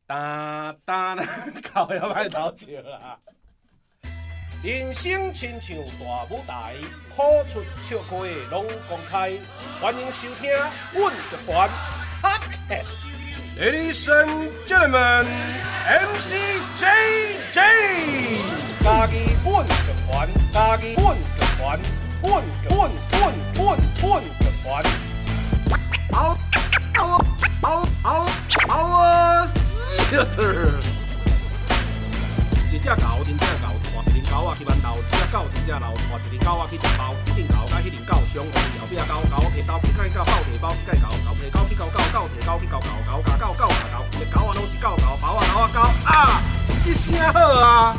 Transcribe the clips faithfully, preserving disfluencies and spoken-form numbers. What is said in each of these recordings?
哒哒啦，靠要歹偷笑啦。人生亲像大舞台，苦出笑开拢公开。欢迎收听阮集团 Podcast。Ladies and gentlemen, M C J J， 家己阮集团，家己阮集团，阮阮阮阮阮集团。嗷嗷嗷嗷嗷啊！一只狗，真正狗，带一只狗仔去馒头；一只狗，真正老，带一只狗仔去食包。一阵狗甲迄阵狗相共，后壁狗狗摕刀去解狗，狗摕包去解狗，狗摕狗去咬狗，狗摕狗去咬狗，狗咬狗，狗咬狗，一个狗仔拢是狗狗，包仔狗仔狗啊！这声好啊！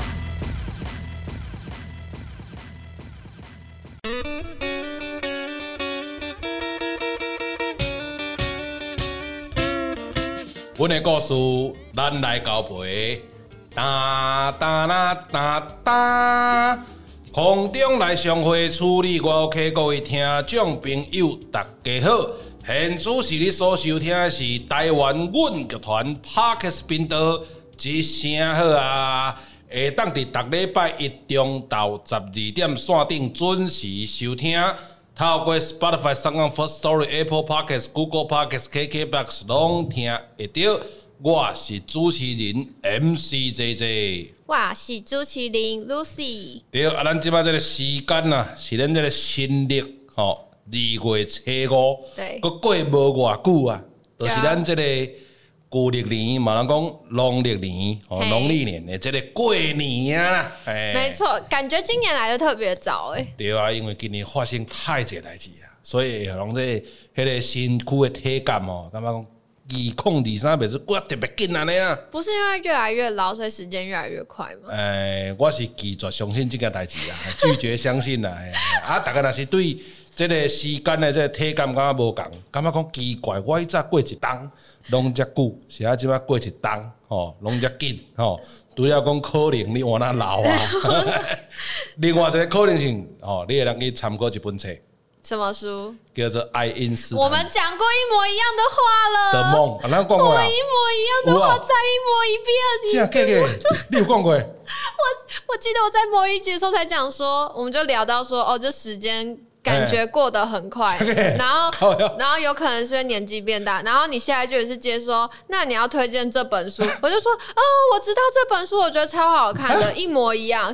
阮的故事，咱来交陪。哒哒啦哒哒，空中来相会，处理我 OK， 各位听众朋友，大家好。现此时你所收听的是台湾阮剧团 Podcast 频道，一声好啊！会当伫逐礼拜一中到十二点线顶准时收听。透过 Spotify、SoundOn、Firstory、Apple Podcasts、Google Podcasts、K K B O X 拢听会到。我是主持人 M C J J， 我是主持人 Lucy。对啊，咱即摆这个时间啊，是咱这个新历吼二月初五， 对， 佮过无偌久啊，就是咱这个旧历年，嘛人讲农历年哦，农历年的这个过年啊， 哎，没错，感觉今年来的特别早诶。 对啊，因为今年发生太侪代志啊，所以让这迄个身躯的体感哦，感觉讲。二零二三袂是过得特别紧安尼啊！ 不是因为越来越老，所以时间越来越快吗？ 诶、欸，我是拒绝相信这件代志啦，拒绝相信啦。啊，大家若是对这个时间的这个体感感觉无共，感觉讲奇怪，我迄早过一冬拢遮久，是啊，即摆过一冬吼，拢遮紧吼。除了讲可能你换哪老啊，另外一个可能性吼，你会当去参考一本册。 什么书？ 叫做爱因斯坦。 我们讲过一模一样的话了。 的梦，啊，咱讲过啊。 我一模一样的话，再一模一遍。 这样，给给，你有讲过？我我记得我在某一集的时候才讲说，我们就聊到说，哦，这时间感觉过得很快，欸、然后然后有可能是因为年纪变大，然后你下一句也是接说，那你要推荐这本书，我就说，哦，我知道这本书，我觉得超好看的，一模一样。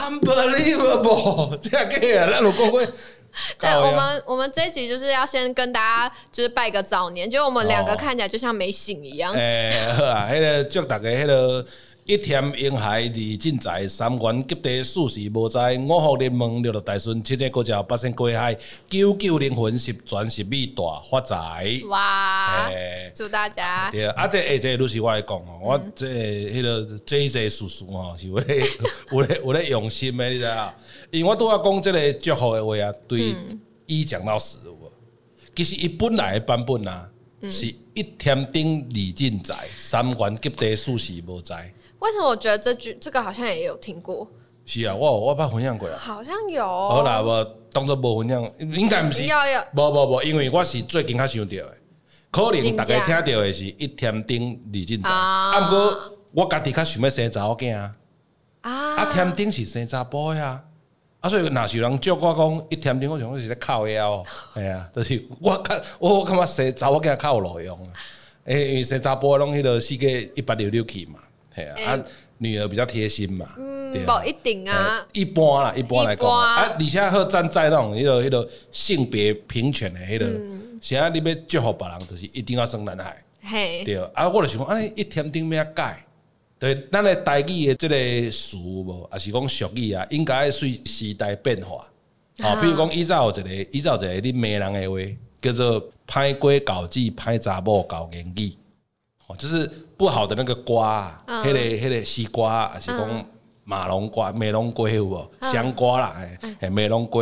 Unbelievable， 这样给啊，咱有讲过。 对，我们我们这一集就是要先跟大家就是拜个早年，就我们两个看起来就像没醒一样。 诶、哦，好啊，迄、那个祝大家迄个一田婴孩二进财，三元及第四时无灾，五福临门六六大顺，七星高照八仙过海，九九灵魂十全十美大发财。 哇！祝大家对啊，这下这都是我来讲哦，我这迄个 J J 叔叔哦，是有咧有咧有咧用心的，你知道？因为我拄仔讲这个祝福的话啊，对一讲到十有无？其实伊本来的版本啊，嗯、是一天丁二进财，三元及第四时无灾。 为什么我觉得这句这个好像也有听过？ 是啊，我我捌分享过啊。 好像有。 好啦，我当作无分享，应该毋是。 有有。 无无无，因为我是最近才想到的，可能大家听到的是一天丁二进财，啊，毋过我家己较想要生查某囝啊，啊，天丁是生查甫的啊。啊，所以若是有人祝我讲一天丁，我想我是咧靠腰，系啊，就是我感我感觉生查某囝较有路用啊，诶，因为生查甫拢迄个世界一八六六去嘛，系啊，欸、啊，女儿比较贴心嘛， 嗯，无一定啊， 一般啦，一般来讲啊，而且好站在那种迄个迄个性别平权的迄个，现在你要祝福别人，就是一定要生男孩， 嘿， 对，啊，我就想讲，安尼一天丁要改。对，咱的台语的这个词无，也是讲俗语啊，应该随时代变化。哦，比如讲，以前有一个，以前有一个你骂人的话，叫做“歹瓜搞子，歹查某搞言语”，哦，就是不好的那个瓜啊，迄、嗯那个迄、那个西瓜啊，还是讲马龙瓜、梅龙瓜有无？香瓜啦，嘿，梅龙瓜，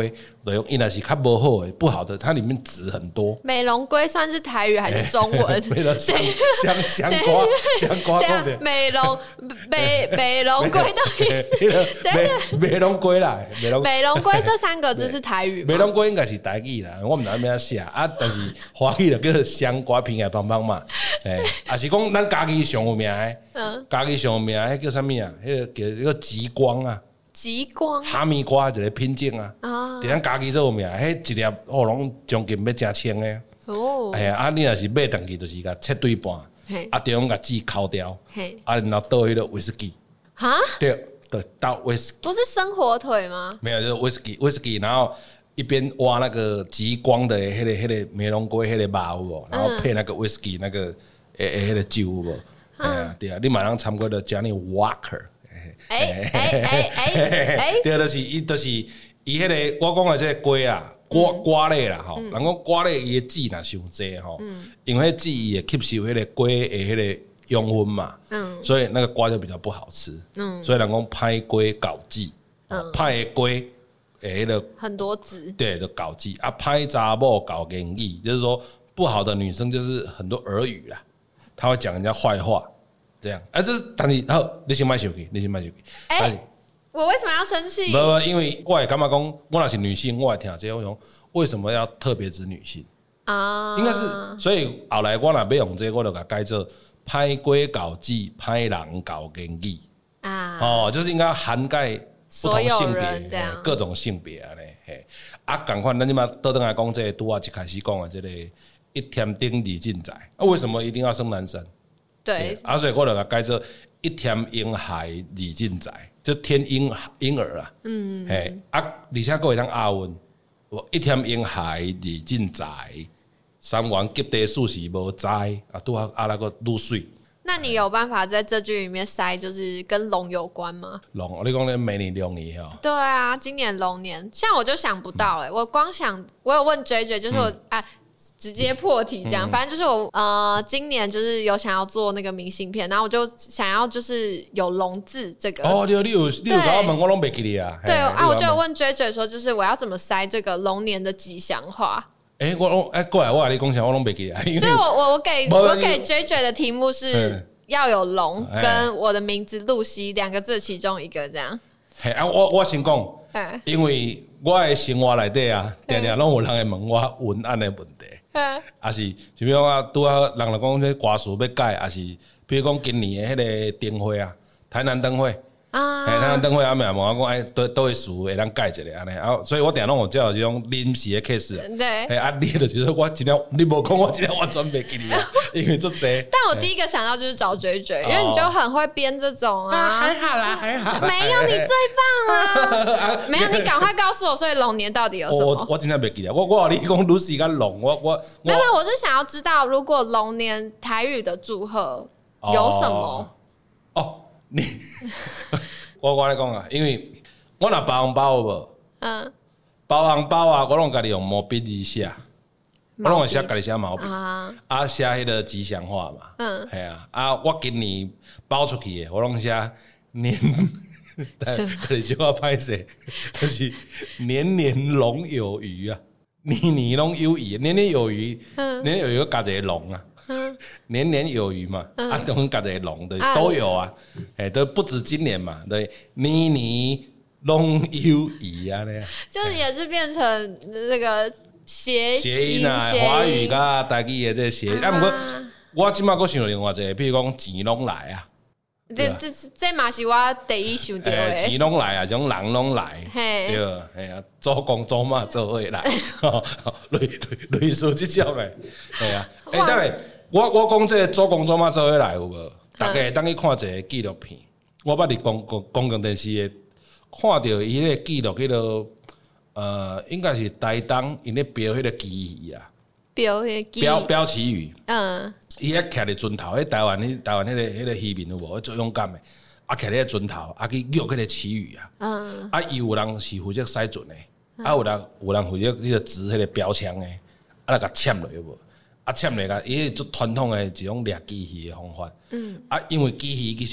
对，因为是较无好的、不好的，它里面籽很多。 美龙龟算是台语还是中文？ 美龙香香香瓜香瓜讲的。 美龙美美龙龟到底是？ 美龙龟啦，美龙美龙龟这三个字是台语吗？ 美龙龟应该是台语啦，我唔知道要写啊，但是华语就叫香瓜平海邦邦嘛。诶，啊是讲咱家己上有名的，嗯，家己上有名的，迄叫啥物啊？迄个叫迄个极光啊。 极光哈密瓜一个品种啊，伫咱家己做有名，迄一粒哦，拢将近要真千诶。哦，哎呀，啊，你若是买登去，就是甲切对半，啊，中央甲籽抠掉，啊，然后倒迄个威士忌。哈？对，对，倒威士忌。 不是生火腿吗？ 没有，就是威士忌，威士忌，然后一边挖那个极光的迄个迄个美龙龟迄个肉有无，然后配那个威士忌那个诶诶迄个酒有无？哎呀，对啊，你马上参过的 Johnny Walker。 哎哎哎哎哎， 对，就是伊，就是伊迄个我讲的这个瓜啊，瓜瓜类啦吼，人讲瓜类伊的籽若伤济吼，因为籽伊会吸收迄个瓜的迄个养分嘛，所以那个瓜就比较不好吃。所以人讲歹瓜搞籽，歹的瓜诶迄个很多籽， 对，就搞籽啊，歹查某搞言语，就是说不好的女生就是很多耳语啦，她会讲人家坏话。这样，啊，这是但是好，你先买手机，你先买手机。 哎、欸，我为什么要生气？ 不不，因为我也感觉讲，我若是女性，我也听这种，为什么要特别指女性啊？应该是，所以后来我若要用这个，我就甲改做歹瓜搞籽，歹人搞言语啊。哦，就是应该涵盖不同性别，各种性别啊嘞。嘿，啊，赶快，咱即马倒转来讲，这个拄啊一开始讲的这个一天顶二进仔，啊，为什么一定要生男生？ 对， 啊，所以我就甲改做一天婴孩二进仔，就天婴婴儿啊，嗯，嘿，啊，而且佫会当押韵，我一天婴孩二进仔，三元及第四是无知，啊，拄啊啊那个愈水。 那你有办法在这句里面塞，就是跟龙有关吗？ 龙，你讲你每年龙年哈？ 对啊，今年龙年，像我就想不到哎、欸，我光想，我有问 J J， 就是我、嗯、啊。直接破题这样，嗯、反正就是我呃，今年就是有想要做那个明信片，然后我就想要就是有龙字这个。 哦，你有你有你有甲我问，我拢袂记哩啊。 对啊，我就有问 J J 说，就是我要怎么塞这个龙年的吉祥话。 哎、欸，我拢哎过来，我跟你讲啥，我拢袂记啊。 所以我我我给我给 J J 的题目是要有龙跟我的名字露西两个字其中一个这样。 嘿啊，我我先讲，因为我的生活内底啊，定定拢有人会问我文案的问题。啊是，就比如讲啊，拄啊，人来讲这歌词要改，啊是，比如讲今年的迄个灯会啊，台南灯会啊，台南灯会啊，咪问我讲，哎，倒倒位词会当改一下安尼，啊，所以我定拢有叫这种临时的 case 啊，对，啊，你就是我今天你无讲，我今天完全袂记你啊，因为这济。 但我第一个想到就是找追追，因为你就很会编这种啊， 还好啦，还好， 没有你最棒啊，没有你赶快告诉我，所以龙年到底有什么？ 我我真的袂记啊，我我你讲 Lucy 跟龙，我我没有，我是想要知道，如果龙年台语的祝贺有什么？ 哦，你。我我来讲啊，因为我若包红包有无？嗯，包红包啊，我拢家己用毛笔字写，我拢会写家己写毛笔啊，啊写迄个吉祥话嘛，嗯，系啊，啊我今年包出去的，我拢写年，可能就要歹势，就是年年龙有余啊，年年拢有余，年年有余，年年有余加一个龙啊。年年有余嘛，嗯、啊，都加一个龙的都有啊，哎、啊，都不止今年嘛，对，年年龙有余啊，那样， 就是也是变成那个谐谐音啊，华语甲台语的这谐音，啊，不过我今麦佫想到另外一个，比如讲钱拢来啊， 这这这嘛是我第一想到的， 钱拢来啊，种人拢来，对，哎呀，做工做嘛做伙来，类类类似这种的，系啊，哎，等下。我我讲这个做工做嘛做伙来有无？大家当去看一个纪录片，我捌伫公公公共电视的看到伊迄个纪录，迄个呃，应该是台东因咧标迄个旗语啊， 标迄个标标旗语，嗯，伊遐徛伫船头，迄台湾迄台湾迄个迄个渔民有无？最勇敢的，啊徛伫船头，啊去录迄个旗语啊，嗯，啊伊有人是负责驶船的，啊有人有人负责迄个执迄个标枪的，啊来甲签落有无？啊，签嚟个，伊做传统的一种掠机器的方法。嗯。啊，因为机器其实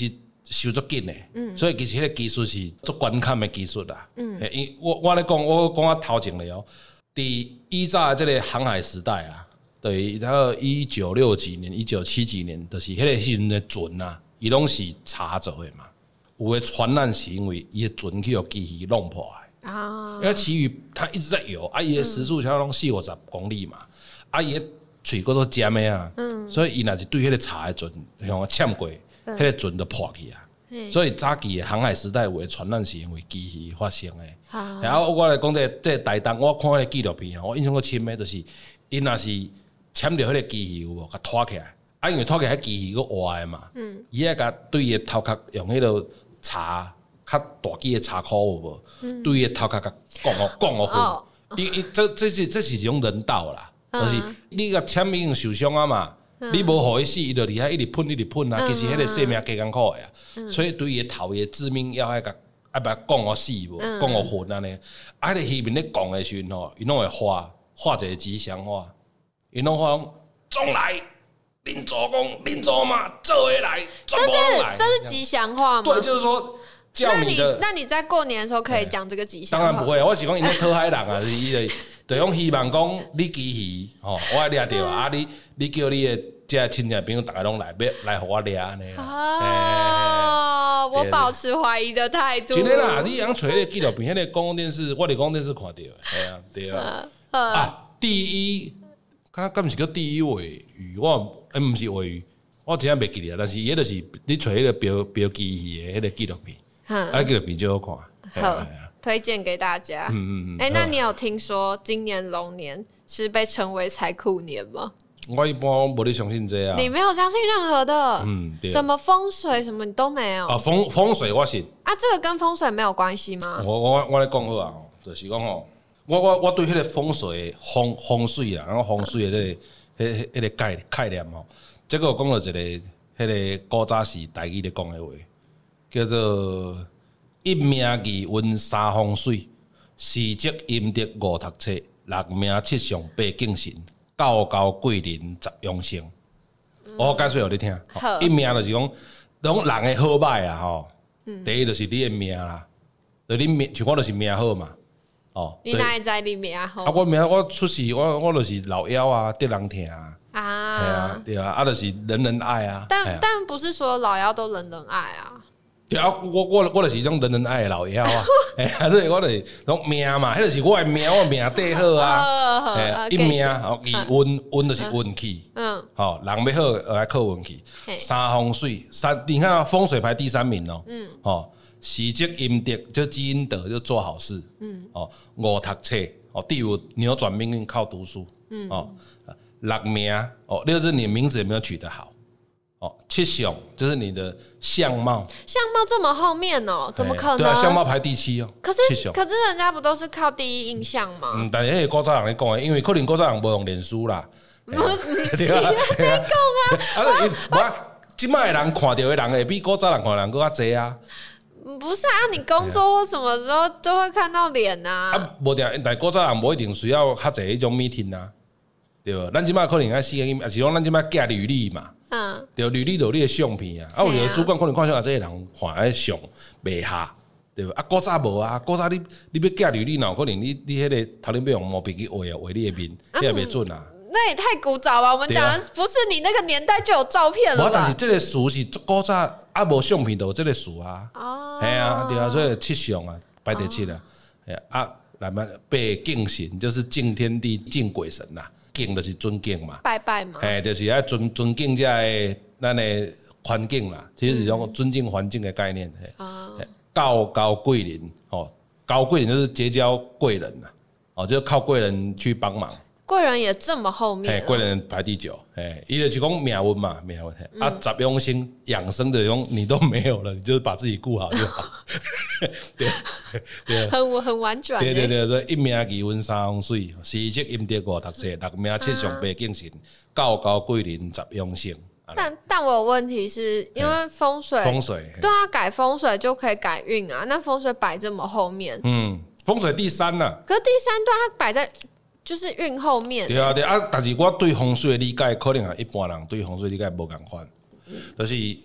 收足紧的，嗯，所以其实迄个技术是足关卡的技术啦，嗯，因我我咧讲，我讲啊头前了哦，伫以早的这个航海时代啊，对于他一九六几年、一九七几年，就是迄个时阵的船啊，伊拢是查走的嘛，有的船难是因为伊的船去互机器弄破的啊，因为其余它一直在游，啊，伊的时速才拢四五十公里嘛，啊，伊的喙搁都尖的啊，嗯，所以伊若是对迄个查的船像忝过。迄个船就破去啊，所以早期的航海时代有的船难是因为机器发生的。然后我来讲这这台东，我看迄个纪录片我印象够深的，就是因若是签着迄个机器有无，甲拖起来，啊，因为拖起来迄机器个活的嘛，嗯，伊爱甲对伊头壳用迄个叉较大机的叉箍有无，嗯、对伊头壳甲降哦降哦分，因因这这是这是一种人道啦，嗯、就是你甲签已经受伤啊嘛。嗯、你无互伊死，伊就厉害，一直喷一直喷啊！嗯、其实迄个生命加艰苦的啊，嗯、所以对伊头伊致命要爱甲爱把降互死无，降互昏安尼。啊，迄个戏面咧讲的时阵吼，伊拢会画画一个吉祥话，伊拢画讲总来，恁祖公恁祖妈做回来，全部拢来。 这是这是吉祥话吗？ 对，就是说叫你的。 那你那你在过年的时候可以讲这个吉祥话？ 当然不会，我是讲因咧讨海人啊，是伊的。就讲希望讲你机器吼，我掠着啊！你你叫你的这亲戚朋友，大家拢来，要来互我掠安尼啦。哦，我保持怀疑的态度。 真的啦，你样找迄个纪录片，迄个公共电视，我伫公共电视看到，系啊，对啊。啊，第一，敢敢毋是叫第一尾鱼？我诶，毋是尾鱼，我真正袂记得，但是伊就是你找迄个标标机器的迄个纪录片，啊，纪录片就好看。 好。推荐给大家。嗯嗯嗯。哎、欸，那你有听说今年龙年是被称为财库年吗？ 我一般无咧相信这啊。 你没有相信任何的，嗯，对。什么风水什么你都没有啊？风风水我信。 啊，这个跟风水没有关系吗？ 我我我咧讲好啊，就是讲吼，我我我对迄个风水风风水啦，然后风水的这个迄迄个概概念吼，这个讲到一个迄个古早时台语咧讲的话，叫做。一命二运三风水，四积阴德五读册，六命七相八敬神，九交贵人十养生。嗯、我解说互你听。一命就是讲，讲人的好歹啊，吼、嗯，第一就是你的命啦，就你命，像我就是命好嘛，哦。 你哪会知你命好？ 啊，我命我出世，我我就是老幺啊，得人疼啊。啊，系啊，对啊，啊，就是人人爱啊。 但、啊、但不是所有老幺都人人爱啊。 对啊，我我我就是种人人爱的老妖啊，哎，所以我就是种命嘛，迄就是我的命，我命底好啊，哎，一命哦，二运运就是运气，嗯，好，人要好来靠运气，三风水，三你看风水排第三名哦，嗯，哦，四积阴德就积阴德就做好事，嗯，哦，五读册，哦，第五扭转命运靠读书，嗯，哦，六命，哦，六是你名字有没有取得好？哦，七相就是你的相貌， 相貌这么后面哦，怎么可能？ 对啊，相貌排第七哦。 可是可是人家不都是靠第一印象吗？ 嗯，但是迄个古早人咧讲的，因为可能古早人无用脸书啦。 不是，你讲啊！ 啊，我今摆人看到的人会比古早人看人更较济啊。 不是啊，你工作什么时候都会看到脸啊？ 啊，无定，但古早人无一定需要较济迄种 meeting 啊，对无？咱今摆可能爱四个，也是讲咱今摆寄履历嘛。嗯，对，履历就你的相片啊，啊，有的主管可能看上啊，这个人看迄相袂合，对吧？啊，古早无啊，古早你你要寄履历，哪可能你你迄个头前要用毛笔去画啊，画你的面，迄个袂准啊。 那也太古早了，我们讲的不是你那个年代就有照片了吧？ 但是这个书是古早啊，无相片就有这个书啊。哦，系啊，对啊，所以七相啊，排第七啦。哎啊，来嘛，八敬神就是敬天地、敬鬼神啦。敬就是尊敬嘛， 拜拜嘛， 哎，就是要尊尊敬这个咱的环境啦，其实是种尊敬环境的概念。哦，高高贵人哦，高贵人就是结交贵人呐，哦，就靠贵人去帮忙。 贵人也这么后面、啊， 贵人排第九，哎，伊就是讲命运嘛，命运、嗯、啊，十用心养生的用你都没有了，你就是把自己顾好就好。对对， 很很婉转。 对对对，所以一命二运三风水，四积阴德五读册，六命七相八敬神，九交贵人十用心。 但但我有问题是因为风水， 风水对啊，改风水就可以改运啊，那风水摆这么后面， 嗯，风水第三呐、啊， 可是第三段它摆在。就是运后面、欸， 对啊对啊，但是我对风水的理解可能啊，一般人对风水理解无同款，嗯、就是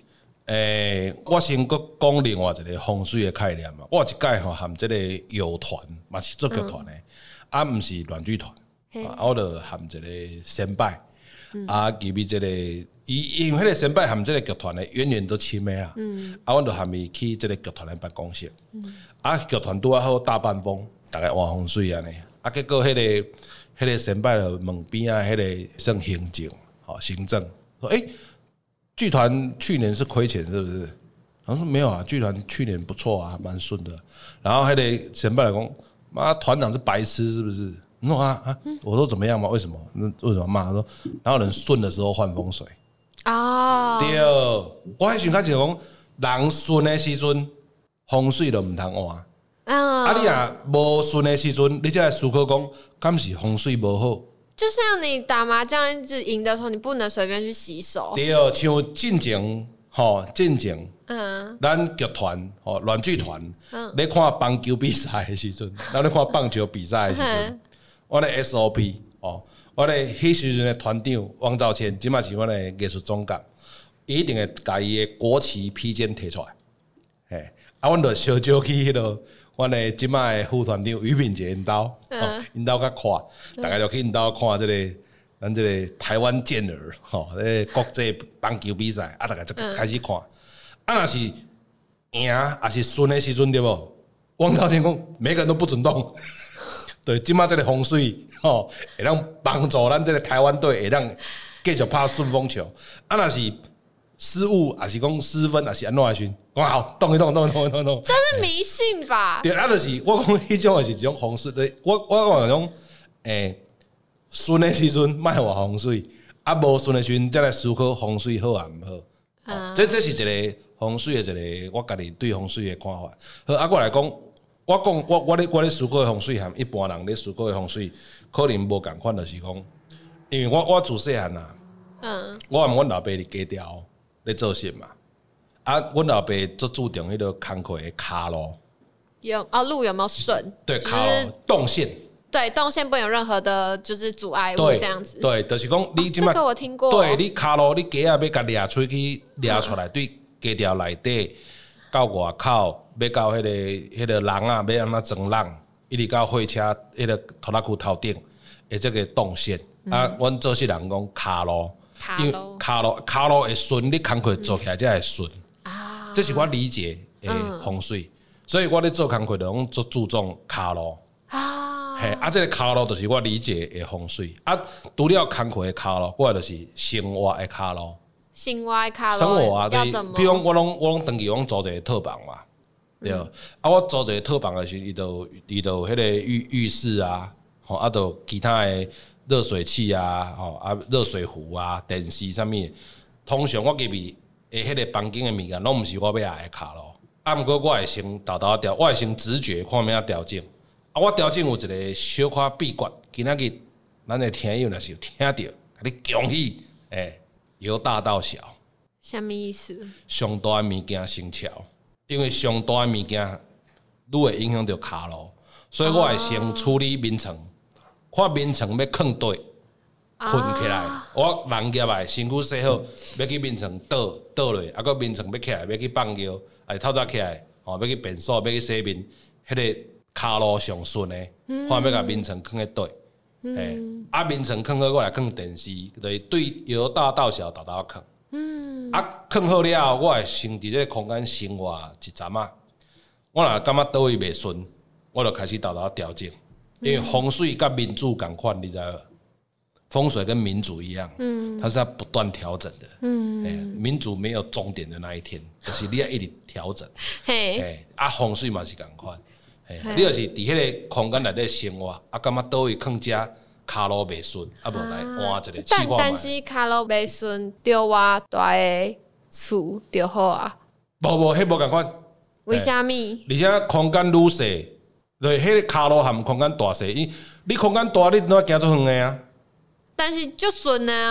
诶、欸，我先搁讲另外一个风水的概念嘛。我有一届吼含这个友团，嘛是做剧团的，嗯、啊，毋是软剧团，啊，我就含一个先拜，嗯、啊，其比这个，伊因为迄个先拜含这个剧团的渊源都深的啦，嗯，啊，阮就含伊去这个剧团的办公室，嗯、啊，剧团拄啊好大半风，大概换风水安尼，啊，结果迄、那个迄、那个先拜就问边啊，迄个算行政，吼行政，说诶。欸剧团去年是亏钱是不是？然后说没有啊，剧团去年不错啊，蛮顺的。然后还得前辈来讲，妈团长是白痴是不是？你说啊啊，我说怎么样嘛？为什么？那为什么骂？他说，然后人顺的时候换风水啊。对，我还想开始讲，人顺的时阵风水就唔通换。啊，你啊无顺的时阵，你才来思考讲，敢是风水无好？ 就像你打麻将一直赢的时候，你不能随便去洗手。 对，像进前吼，进前，嗯，咱剧团吼，软剧团，嗯，咧看棒球比赛的时阵，咱咧看棒球比赛的时阵，我的 S O P 哦，我的迄时阵的团长王兆谦，即嘛是我的艺术总监，一定会把伊的国旗披肩摕出来，嘿，啊，阮就小少去迄落。阮的即摆的副团长于品杰因兜，因兜较看，大家就去因兜看即个咱即个台湾健儿吼，迄国际棒球比赛，啊，大家就开始看。啊，若是赢，还是顺的时阵对无？王兆谦讲，每个人都不准动。对，即摆即个风水吼，会当帮助咱即个台湾队会当继续拍顺风球。啊，若是失误，还是讲失分，还是安怎的时阵，讲好动一动，动一动，动一动。 这是迷信吧？ 对，啊，就是我讲迄种是一种风水。我我讲种，诶，顺的时阵莫话风水，啊，无顺的时阵再来思考风水好啊毋好。啊、这这是一个风水的一个我家己对风水的看法。好，啊，我来讲，我讲我我咧我咧思考的风水，和一般人咧思考的风水可能无共款，就是讲，因为我我自细汉啊，嗯，我和阮老爸伫家条。咧做事嘛，啊，阮老爸最注重迄个工课的骹路， 有啊，路有没有顺？ 对，骹路动线， 对，动线不能有任何的，就是阻碍物这样子。 对，就是讲你即摆、哦、这个我听过。 对，你骹路你鸡啊要甲掠出去，掠出来对鸡条内底，到外口，要到迄、那个迄、那个人啊，要安怎装人，一直到货车迄个拖拉库头顶，的这个动线、嗯、啊，阮做事人讲骹路。因为骹路骹路会顺，你工课做起来才会顺。啊，这是我理解的风水，嗯、所以我咧做工课就讲做注重骹路。啊，嘿，啊，这个骹路就是我理解的风水。啊，除了工课的骹路，我就是生活的骹路。 生活的骹路， 生活啊，要怎么？比如我拢我拢长期拢租一个套房嘛，对。嗯、啊，我租一个套房的时候，伊就伊就迄个浴浴室啊，吼，啊，就其他的。热水器啊，吼啊，热水壶啊，电视啥物，通常我隔壁诶，迄个房间诶物件，拢毋是我要爱的骹路。啊，毋过我会先豆豆调，我会先直觉看咩调整。啊，我调整有一个小可秘诀，今仔日咱诶听友若是有听到，甲你恭喜，诶，由大到小。 啥物意思？ 上大诶物件先翘，因为上大诶物件愈会影响到骹路，所以我会先处理面层。看面层要囥对，困起来。啊、我人业来，身躯洗好，要去面层倒倒落，啊，个面层要起来，要去放尿，哎，透早起来，吼，要去便所，要去洗面，迄、那个骹路上顺的，嗯、看要甲面层囥喺对，诶、嗯，啊，面层囥好，我来囥电视，就是对由大到小，大大囥。嗯，啊，囥好了后，我会先伫这个空间生活一阵啊。我若感觉倒位袂顺，我就开始大大调整。因为风水跟民主同款，你知道，风水跟民主一样，嗯，它是要不断调整的，嗯，民主没有终点的那一天，就是你要一直调整，嘿，啊，风水嘛是同款，你就是伫迄个空间内底生活，啊，感觉倒位囥遮骹路袂顺，啊，无来换一个试看。但但是骹路袂顺，着偌大个厝就好啊？ 无无，迄无同款。 为虾物？ 而且空间愈细。对，迄个骹路含空间大细，因你空间大，你怎行做远的啊？ 但是就顺啊。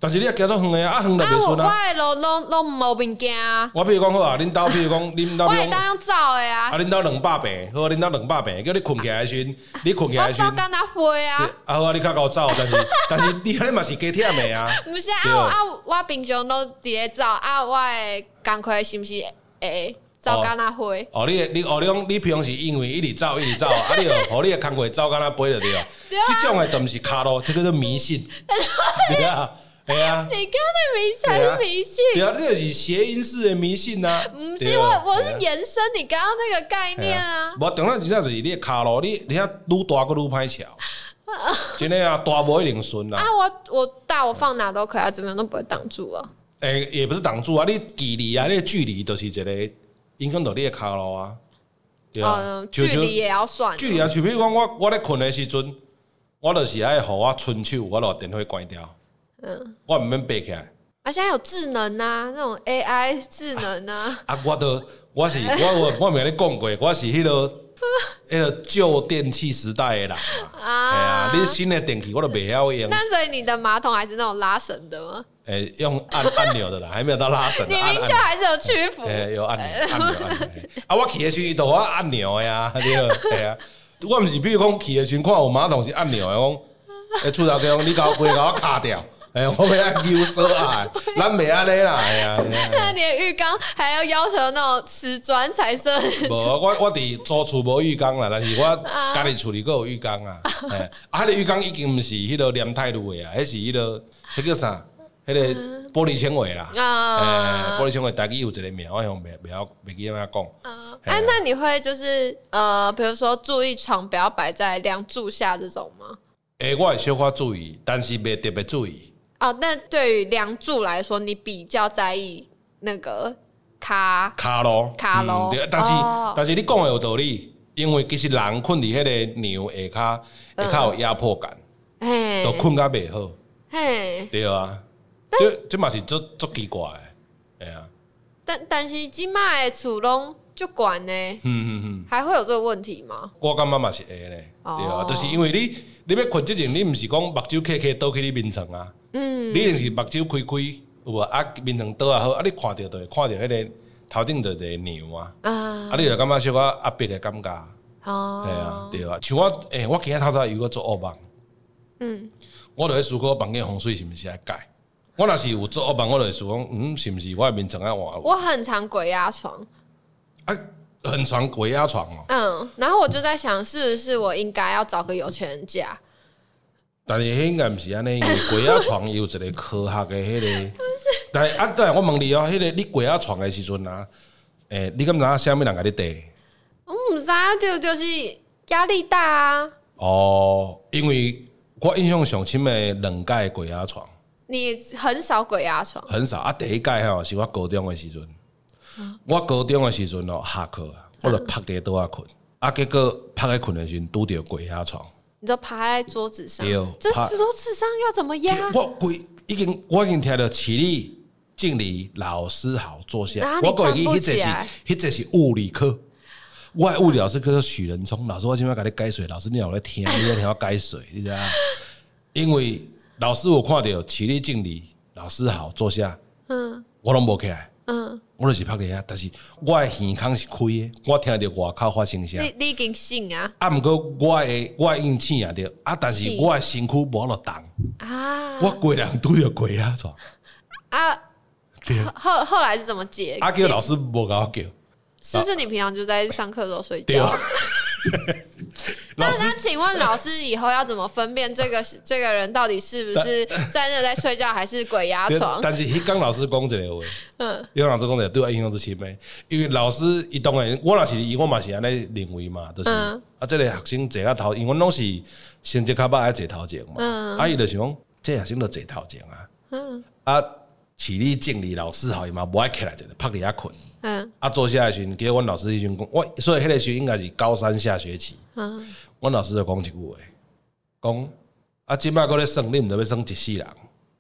但是你也行足远的啊，啊远就袂顺啊。 我的路拢拢无物件啊。 我譬如讲好啊，恁兜譬如讲，恁兜我会当用走的啊。 啊，恁兜两百平，好，恁兜两百平，叫你困起来的时阵，你困起来的时阵， 我走敢若飞啊。 啊好啊，你较高走，但是但是你迄嘛是加忝的啊。 毋是啊啊，我平常都伫咧走啊，我的工课是毋是会走敢若飞？ 哦，你你哦，你讲你平常时因为一直走一直走，啊，你哦，你的工课走敢若飞就对了。这种的都毋是卡路，这叫做迷信。对啊。对啊， 你刚才迷信还是迷信？ 对啊，这个是谐音式的迷信啊。 不是我，我是延伸你刚刚那个概念啊。 无重要真正就是你的骹路，你你遐愈大个愈歹瞧。真的啊，大无一定顺啊。 啊，我我大我放哪都可以啊，怎么样都不会挡住啊。 诶、欸，也不是挡住啊，你距离啊，你的距离就是一个影响到你的骹路啊。对啊， 嗯，距离也要算。 距离啊，就比如讲我我咧困的时阵，我就是爱互我伸手，我把电火关掉。嗯，我唔免爬起来。 啊，现在有智能啊，那种 A I 智能啊。 啊，我都我是我我我没跟你讲过，我是迄、那个迄个旧电器时代的人嘛。啊，啊，你新的电器我都袂晓用。 那所以你的马桶还是那种拉绳的吗？ 诶、欸，用按按钮的啦，还没有到拉绳。 你明就还是有屈服。 诶、欸，有按钮，按钮，按钮。啊，我去的时候都我按钮的呀，对对啊。我唔是比如讲去的时候看有马桶是按钮的，讲诶，厝头讲你搞规甲我卡掉。哎、欸，我要丢手啊，咱袂安尼啦，哎呀。 那你的浴缸还要要求那种瓷砖彩色？ 无，我我伫租厝无浴缸啦，但是我家己厝里阁有浴缸啊。哎、欸，啊，迄、那个浴缸已经毋是迄个黏态露的啊，迄是迄、那个迄叫啥？迄、那个玻璃纤维啦。啊、欸，玻璃纤维大概有一个名，我用袂袂晓袂记安怎讲。 啊，哎、啊，那你会就是呃，比如说注意床不要摆在梁柱下这种吗？ 诶、欸，我会小可注意，但是袂特别注意。 哦，那对于梁柱来说，你比较在意那个卡卡路卡路、 嗯，但是、哦、但是你讲的有道理，因为其实人困伫迄个牛下骹下骹有压迫感，嗯、都困甲袂好，嘿，对啊，这这嘛是足足奇怪的，哎啊， 但但是即卖的厝拢就管呢，嗯嗯嗯，还会有这个问题吗？ 我感觉嘛是会咧，哦、对啊，就是因为你你要困之前，你毋是讲目睭开开倒去你面床啊。嗯，你一定是目睭开开，有无啊？面床倒也好，啊，你看到就会看到迄個頭頂就一個牛啊，啊，啊，你就感覺小可壓迫的感覺，哦，係啊，對啊，像我誒、欸，我今日透早又個做噩夢，嗯，我就喺思考房間風水是毋是愛改。我若是有做噩夢，我就會思考，嗯，是毋是我的面床愛換？ 我很常鬼壓床， 啊，很常鬼壓床哦。 嗯，然後我就在想，是不是我應該要找個有錢人嫁？ 但是迄應該毋是安尼，因為鬼壓床有一個科學的迄、那個。但係啊，但係我問你哦，迄、那個你鬼壓床的時陣啊，誒、欸，你敢知啥物人甲你帶？ 我唔知啊，就就是壓力大啊。哦， 因為我印象上深的兩屆鬼壓床。 你很少鬼壓床？ 很少啊！第一屆吼是我高中的時陣，嗯、我高中的時陣哦下課，我就趴喺桌仔困，啊，結果趴喺困的時陣拄到鬼壓床。 你就趴在桌子上，這桌子上要怎麼壓？ 我鬼已經我已經聽到起立敬禮，老師好，坐下。 啊、 我講一個是，迄個是物理課。我的物理老師叫做許仁聰老師，我今擺甲你解水，老師你有在聽，你在聽我解水，你知道？因為老師有看到起立敬禮，老師好，坐下。嗯，我攏無起來。嗯，我就是趴伫遐，但是我的耳孔是開的，我聽到外口發生聲。 你你已經醒啊？ 啊，毋過我的我已經醒啊着，啊，但是我的身軀無落動啊，我規人拄着鬼壓床啊。後後來是怎麼解？ 啊，叫老師無甲我叫。 是不是你平常就在上課的時候睡覺？那那請問老師以後要怎麼分辨這個這個人到底是不是在那在睡覺還是鬼壓床？ 但是迄天老師講一個話，嗯，迄天老師講一個對我影響最深的，因為老師伊當然我若是伊我嘛是安尼認為嘛，就是、嗯、啊，這個學生坐較頭，因為阮攏是成績較歹愛坐頭前嘛，嗯、啊伊就想講這個、學生都坐頭前啊，嗯，啊起立敬禮老師好伊嘛無愛起來就趴佇遐困。嗯，啊，坐下來時陣，記得阮老師迄陣講，我所以迄個時候應該是高三下學期。嗯，阮老師就講一句話，講啊，即擺擱咧算，你毋得要算一世人，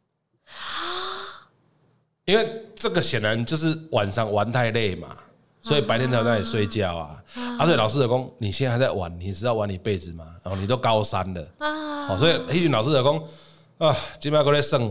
因為這個顯然就是晚上玩太累嘛，所以白天才在那裡睡覺啊。啊，啊所以老師就講，你現在還在玩，你是要玩一輩子嗎？然後你都高三了啊，哦，所以迄陣老師就講啊，即擺擱咧算。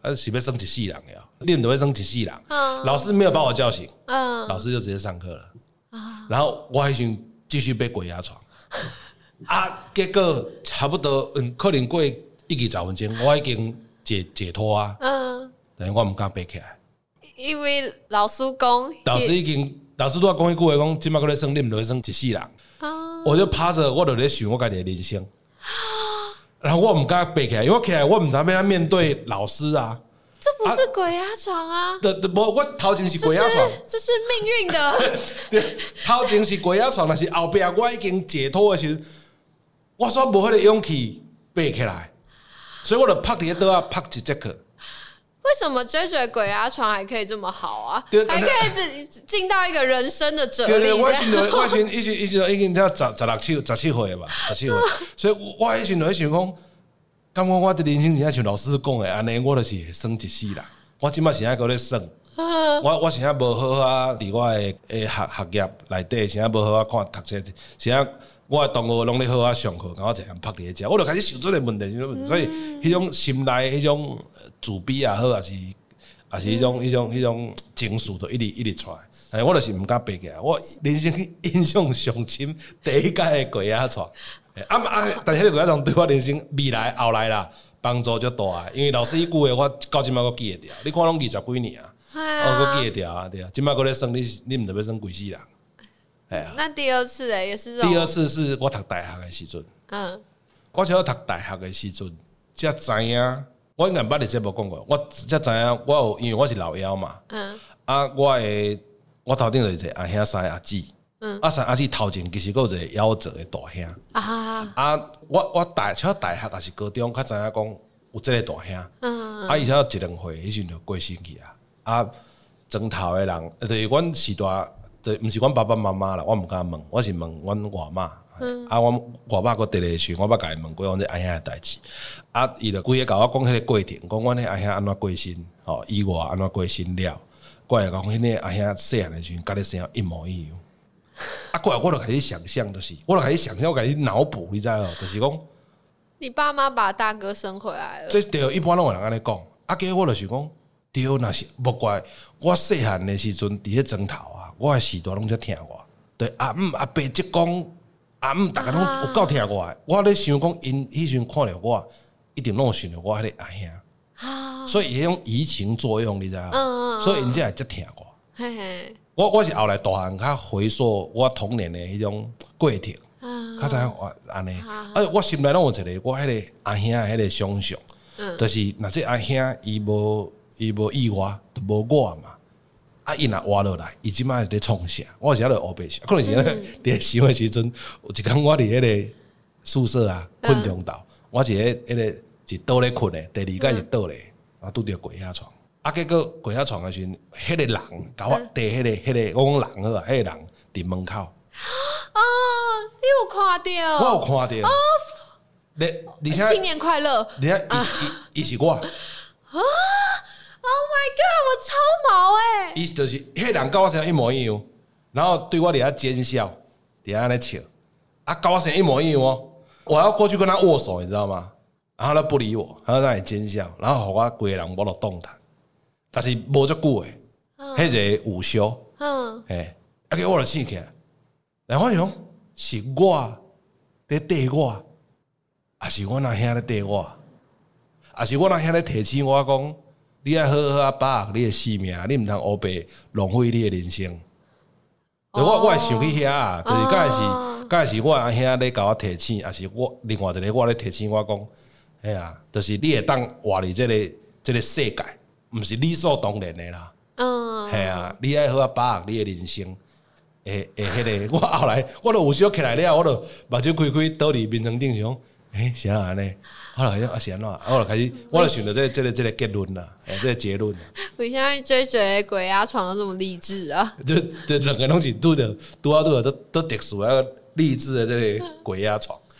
啊是要生一世人呀，你就要生一世人。嗯、老师没有把我叫醒，嗯、老师就直接上课了。啊、然后我还想继续被鬼压床，啊，结果差不多嗯，可能过一二十分钟，我已经解解脱啊。嗯，但我唔敢爬起来， 因为老师讲， 老师已经老师都要讲一句话，讲今麦过来生，你唔就会生一世人。啊、我就趴着，我就在想我家己的人生。然后我唔敢爬起来，因为我起来我唔知要面对老师啊。 这不是鬼压床啊！ 对对，我我头前是鬼压床， 这是命运的。 对，头前是鬼压床，但是后边我已经解脱的时候，我说无迄个勇气爬起来，所以我就趴伫桌啊趴一节课。 为什么追追鬼压床还可以这么好啊？还可以进到一个人生的哲理。 对对，我以前我以前以前以前已经才十十六七十七岁吧，十七岁，所以我以前就想讲。感觉我的人生真像老师讲的安尼，我就是会算一世人。我即摆现在搁咧算，我我现在无好啊，伫我的诶学学业内底，现在无好啊看读册，现在我的同学拢咧好啊上课，然后一人拍伫咧遮，我就开始想这个问题，所以迄种心内迄种自卑也好，也是也是迄种迄种迄种情绪，就一直一直出来。哎，我就是唔敢爬起来，我人生印象上深第一届的鬼压床。啊啊！但是迄个鬼压床对我人生未来后来啦帮助就大啊，因为老师一句话我到今麦我记得掉，你看拢二十几年啊，我搁记得掉啊，对啊，今麦搁咧算你你唔得要算几世人？哎呀， 那第二次诶也是第二次是我读大学的时阵，嗯，我只要读大学的时阵才知影，我应该捌你节目讲过，我才知影我有因为我是老幺嘛，嗯，啊我的我头顶就一个阿兄三阿姊。嗯，啊，三阿姊头前其实有一个夭折的大兄啊，啊，我我大像大学还是高中，较知影讲有这个大兄，嗯，啊，而且一两岁迄时就过身去啊，啊，庄头的人，就是阮时代，就毋是阮爸爸妈妈啦，我毋敢问，我是问阮外妈，嗯、啊，阮外妈个伫咧时，我捌甲伊问过阮这阿兄的代志，啊，伊就规个甲我讲迄个过程，讲阮迄阿兄安怎过身，吼，意外安怎过身了，我来讲迄个阿兄细汉的时阵，甲你生一模一样。啊，过来我就开始想象，就是我就开始想象，我开始脑补，你知道？就是讲， 你爸妈把大哥生回来了。 这对，一般拢有人安尼讲。啊，结果我就是讲，对，那是无怪我细汉的时阵，伫迄庄头啊，我的时代拢在听我。对，阿姆阿伯即讲，阿姆大家拢有够听我的。我咧想讲，因迄阵看着我，一定拢有想着我迄个阿兄。啊，所以迄种移情作用，你知道？嗯嗯。所以因才会接听我。嘿嘿。我我是后来大汉较回溯我童年的迄种过程，较知影我安尼。啊，我心内拢有一个我迄个阿兄的迄个想象，嗯、就是若这阿兄伊无伊无意外，就无我嘛。啊，伊若活落来，伊即摆在创啥？我是喺度黑白想，可能是伫想的时阵，有一天我伫迄个宿舍啊，困中昼，我是喺迄个一倒咧困的，第二届是倒咧，啊，拄着鬼压床。啊！结果鬼下床的时候，迄、那个人甲我递迄、那个、迄、那个，我讲人好啊，迄、那个人伫门口。 哦，你有看到？ 我有看到。哦，你而且新年快乐！ 你看，伊伊是我。啊 ！Oh my god！ 我超毛诶、欸！ 伊就是迄、那个人，甲我生一模一样，然后对我伫遐奸笑，伫遐安尼笑，啊，甲我生一模一样哦。我要过去跟他握手，你知道吗？然后他不理我，他在那里奸笑，然后互我规个人无落动弹。但是无足久诶，迄个午休，嗯，诶，啊，给我就醒起来，然后我想是我在缀我，还是我那兄在缀我，还是我那兄在提醒我讲，你要好好啊把握你的生命，你唔通黑白浪费你的人生。哦、我我会想去遐啊，就是敢是敢是我阿兄咧甲我提醒，还是我另外一个我咧提醒我讲，哎呀，就是你会当活伫这个这个世界。毋是理所当然的啦，嗯，系啊，你爱好啊把握你的人生，诶诶，迄个我后来我都有时起来了，我都目睭开开倒伫眠床顶上，诶，啥安尼？后来啊是安怎？我就开始，我就想到这这个这个结论啦，诶，这个结论。 为啥追追鬼压床都这么励志啊？ 就就两个拢是拄着拄啊拄着都都特殊啊励志的这个鬼压床。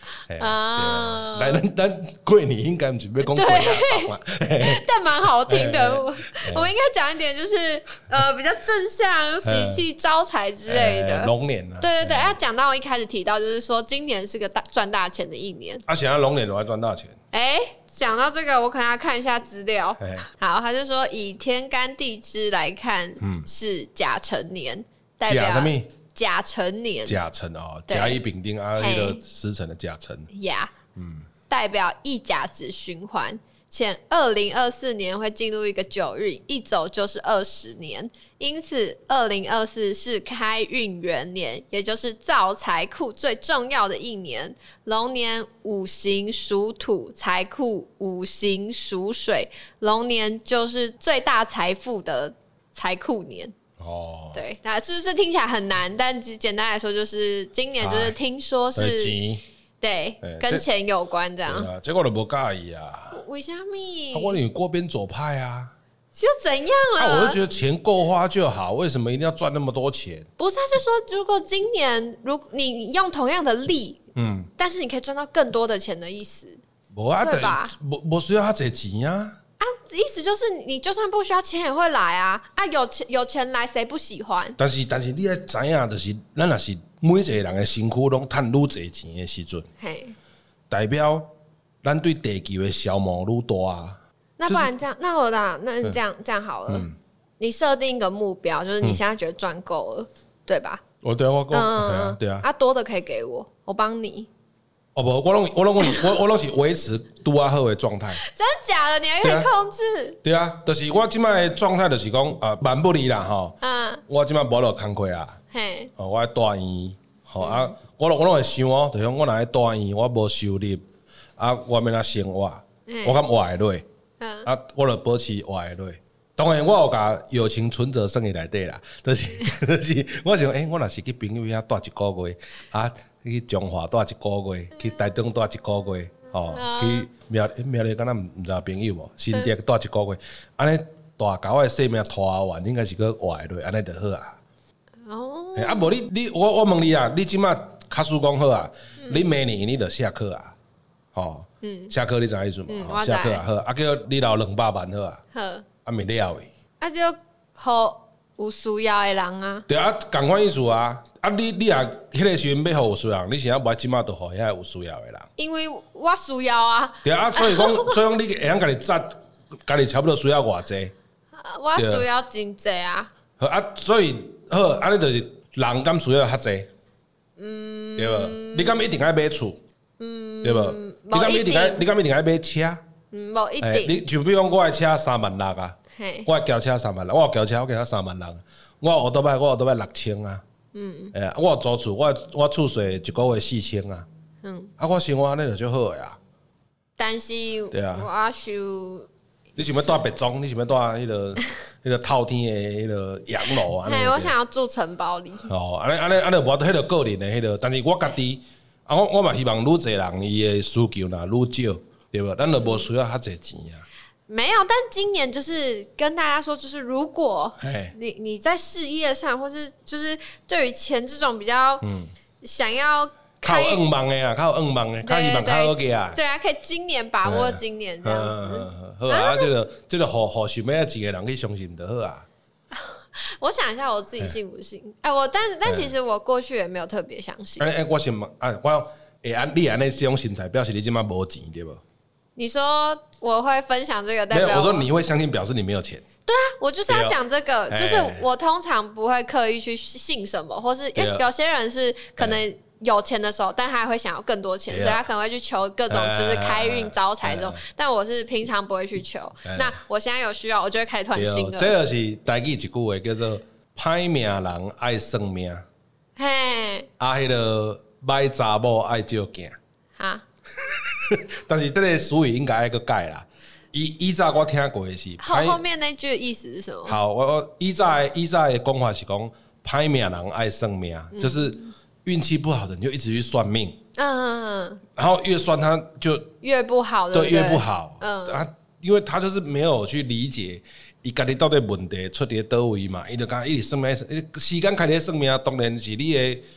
啊，来，咱咱过年应该不是要讲鬼压床嘛， 但蛮好听的。我我们应该讲一点，就是呃比较正向、喜气、招财之类的。 龙年啊， 对对对，要讲到我一开始提到，就是说今年是个大赚大钱的一年。 啊，想要龙年我要赚大钱。 哎，讲到这个，我可能要看一下资料。好，他就说以天干地支来看，嗯，是甲辰年，代表甲什么？ 甲辰年， 甲辰哦，甲乙丙丁啊，那个时辰的甲辰呀，嗯，代表一甲子循环，且二零二四年会进入一个九日，一走就是二十年，因此二零二四是开运元年，也就是造财库最重要的一年。龙年五行属土，财库五行属水，龙年就是最大财富的财库年。哦，对，那是不是听起来很难？但简单来说，就是今年就是听说是，对，跟钱有关这样。 啊，结果我都不介意啊。 为什么？ 我你过边左派啊， 就怎样了？ 啊，我就觉得钱够花就好，为什么一定要赚那么多钱？ 不是，他是说，如果今年如你用同样的力，嗯，但是你可以赚到更多的钱的意思，对吧？ 不不需要他这钱啊。 啊，意思就是你就算不需要钱也会来啊！啊，有钱有钱来谁不喜欢？ 但是但是你要知影，就是咱若是每一个人的身躯拢赚愈多钱的时阵，代表咱对地球的消磨愈大啊。 那不然这样，就是、那我打，那你这样、嗯、这样好了，嗯、你设定一个目标，就是你现在觉得赚够了，嗯、对吧？ 我对我讲，嗯、对啊，对啊， 啊多的可以给我，我帮你。 哦不，我拢我拢我我拢是维持拄啊好的状态。 真的假的？你还可以控制？ 对啊，就是我即摆的状态，就是讲啊，万不离啦吼。嗯。我即摆无落工课啊。嘿。哦，我喺大院，吼、嗯、啊，我我拢会想哦，就讲我若喺大院，我无收入，啊，我要哪生活？我敢活会落？嗯。啊，我就保持活会落。当然，我有甲友情存折算伫内底啦，就是就是，我想，诶、欸，我若是去朋友遐住一个月啊。去中华住一个月，去台中住一个月，吼、哦，去苗苗栗敢若毋知朋友无，新店住一个月，安尼大甲我的生命拖完，应该是个活落，安尼就好啊。哦，啊无你你我我问你啊，你即马卡数讲好啊，嗯、你明年你就下课啊，吼、哦，嗯，下课你知影意思无？嗯、下课啊好，啊叫你留两百万好啊，好，啊未了诶， 啊就互有需要的人啊， 对啊，同款意思啊。啊你，你你啊，迄个时阵要互有需要人，你现在无即马就互遐有需要的人。 因为我需要啊。 对啊，所以讲，所以讲，你会晓家己扎，家己差不多需要偌济？ 我需要真济啊。 好啊，所以好，安尼就是人敢需要较济？嗯，对无？你敢一定爱买厝？嗯，对无？你敢一定爱？你敢一定爱买车？ 嗯，无一定。 你就比如讲，我的车三万六啊，我的轿车三万六，我有轿车我给他三万六，我有奥多拜我奥多拜六千啊。嗯，诶、欸，我有租厝，我我厝税一个月四千啊，嗯，啊，我生活安尼就足好诶啊。 但是，对啊，我想， 你想要住别庄，你想要住迄个迄个透天诶迄个洋楼啊？ 嘿，我想要住城堡里。 哦，安尼安尼安尼，无迄个个人诶迄个，但是我家己啊，我我嘛希望愈侪人伊诶需求啦愈少，对无？咱就无需要遐侪钱啊。 没有，但今年就是跟大家说，就是如果你你在事业上，或是就是对于钱这种比较想要靠硬忙的啊，靠硬忙的，靠希望靠好个啊， 对啊，可以今年把握今年这样子。 好啊，这个这个好好想要几个人去相信就好啊。 我想一下我自己信不信？哎，我但但其实我过去也没有特别相信。 哎哎，我信嘛，哎，我会安你安尼这种心态，表示你今麦无钱对不？ 你说我会分享这个，代表没有？我说你会相信，表示你没有钱。 对啊，我就是要讲这个，就是我通常不会刻意去信什么，或是因为有些人是可能有钱的时候，但他还会想要更多钱，所以他可能会去求各种就是开运招财这种。但我是平常不会去求。那我现在有需要，我就会开始团信了。 这就是台语一句话叫做“歹命人爱算命”，嘿，啊，迄个歹查某爱照镜，哈。但是这个俗语应该要个改啦。依依早我听过的是， 后后面那句的意思是什么？ 好，我我依早依早的讲法是讲，歹命人爱算命，嗯、就是运气不好的你就一直去算命，嗯，然后越算他就越不好， 对，越不好，嗯啊，因为他就是没有去理解伊家己到底问题出伫倒位嘛，伊就讲一直算命，时间开始算命，当然是你的。